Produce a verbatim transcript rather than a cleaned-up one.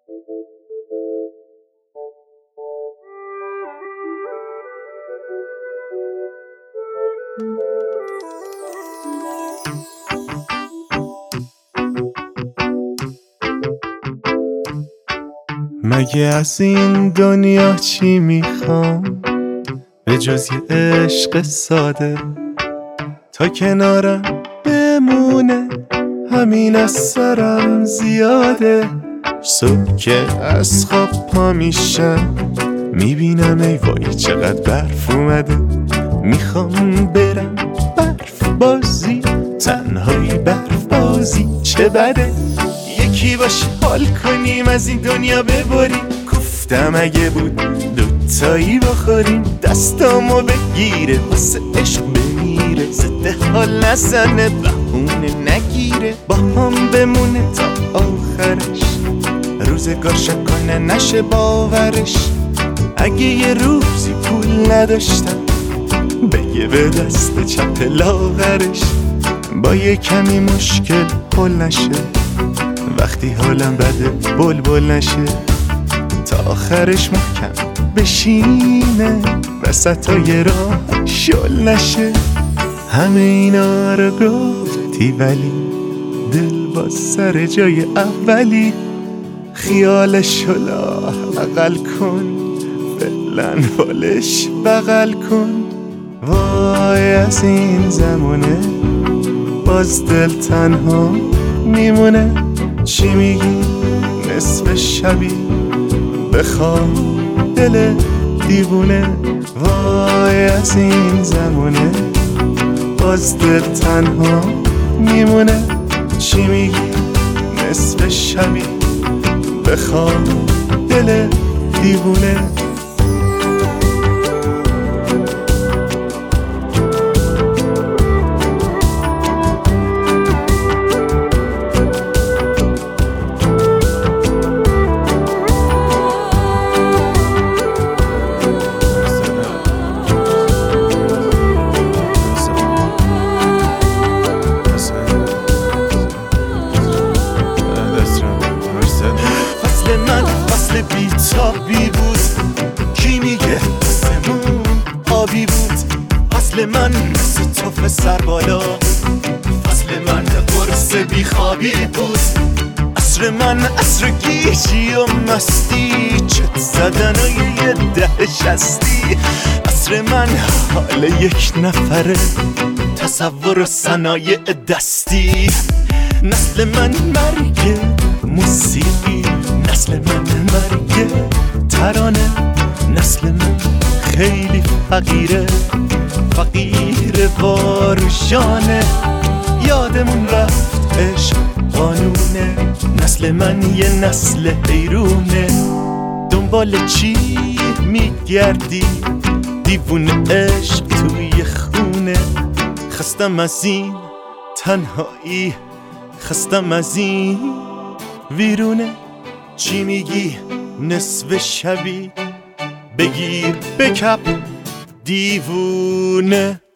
مگه از این دنیا چی میخوام به جز یه عشق ساده، تا کنارم بمونه همین از سرم زیاده. صبح که از خواب پا میشم میبینم ای وای چقدر برف اومده. میخوام برم برف بازی، تنهایی برف بازی چه بده. یکی باشه حال کنیم از این دنیا ببریم، گفتم اگه بود دوتایی بخوریم. دستامو بگیره واسه عشق بمیره، زده حال نزنه بهونه نگیره. با هم بمونه تا آخرش، روزگار شکنه نشه باورش. اگه یه روزی پول نداشتم بگه به دست چپ لاغرش. با یه کمی مشکل حل نشه، وقتی حالم بده بلبل نشه. تا آخرش محکم بشینه، وسطای راه شل نشه. همه اینا رو گفتی ولی دل با سر جای اولی. خیالش رو لااقل کن، فعلا بالش بغل کن. وای از این زمونه باز دل تنها میمونه. چی میگی نصف شبی بخواب دل دیوونه. وای از این زمونه باز دل تنها میمونه. چی میگی نصف شبی بخواب دل دیوونه. بیتابی بود، کی میگه سمون آبی بود. فصل من مثل توف سر بالا، فصل من قرص بیخوابی بود. عصر من عصر گیجی و مستی، چت زدن و یه ده شستی. عصر من حال یک نفره، تصور و صنایع دستی. نسل من مرگ موسیقی، نسل من مرگ ترانه. نسل من خیلی فقیره، فقیر واروشانه. یادمون رفت عشق قانونه، نسل من یه نسل حیرونه. دنبال چی میگردی دیوونه عشق توی خونه. خستم از این تنهایی، خستم از این ویرونه. چی میگی نصف شبی بگیر بکپ دیوونه.